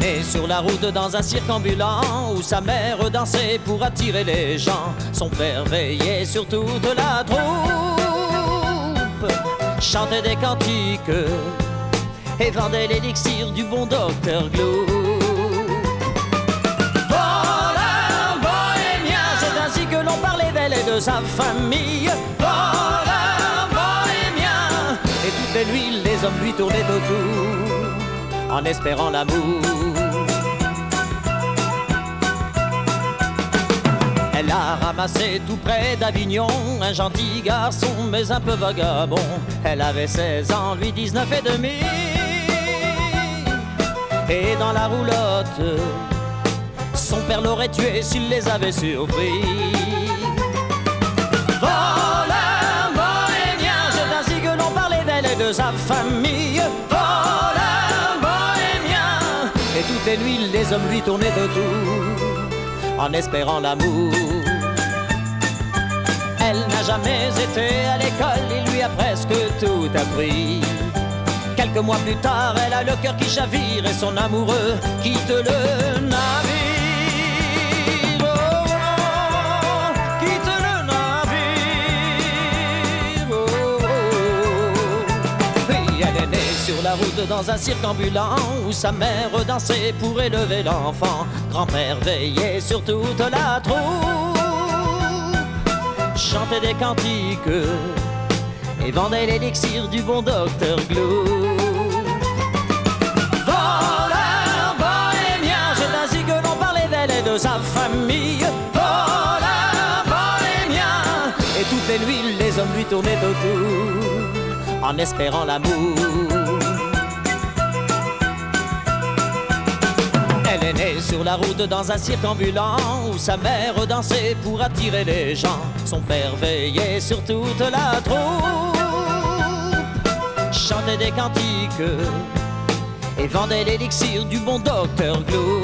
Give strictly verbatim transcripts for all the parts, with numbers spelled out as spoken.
né sur la route dans un cirque ambulant où sa mère dansait pour attirer les gens. Son père veillait sur toute la troupe, chantait des cantiques et vendait l'élixir du bon docteur Glou. Voleur bohémien, c'est ainsi que l'on parlait d'elle et de sa famille. Voleur bohémien, et toutes les nuits les hommes lui tournaient autour en espérant l'amour. Elle a ramassé tout près d'Avignon un gentil garçon mais un peu vagabond. Elle avait seize ans, lui dix-neuf et demi. Et dans la roulotte, son père l'aurait tué s'il les avait surpris. Voleur bohémien, c'est ainsi que l'on parlait d'elle et de sa famille. Voleur bohémien, et toutes les nuits les hommes lui tournaient autour en espérant l'amour. Elle n'a jamais été à l'école, il lui a presque tout appris. Quelques mois plus tard, elle a le cœur qui chavire et son amoureux quitte le navire. Oh, oh, quitte le navire. Oh, oh. Oui, elle est née sur la route dans un cirque ambulant où sa mère dansait pour élever l'enfant. Grand-père veillait sur toute la troupe, chantait des cantiques et vendait l'élixir du bon docteur Glou. Voleur bohémien, c'est ainsi que l'on parlait d'elle et de sa famille. Voleur bohémien, et toutes les nuits les hommes lui tournaient autour en espérant l'amour. Elle est née sur la route dans un cirque ambulant où sa mère dansait pour attirer les gens. Son père veillait sur toute la troupe, chantait des cantiques et vendait l'élixir du bon docteur Glou.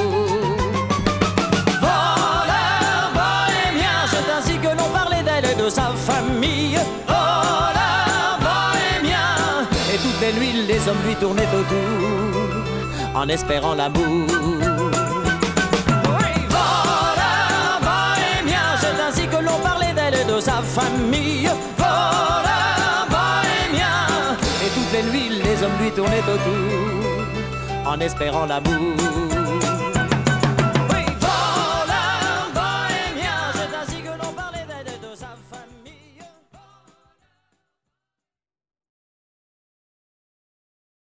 Voleur bohémien, c'est ainsi que l'on parlait d'elle et de sa famille. Voleur bohémien, et toutes les nuits les hommes lui tournaient autour en espérant l'amour. Oui, voleur bohémien, c'est ainsi que l'on parlait d'elle et de sa famille. Voleur bohémien, et toutes les nuits les hommes lui tournaient autour en espérant l'amour.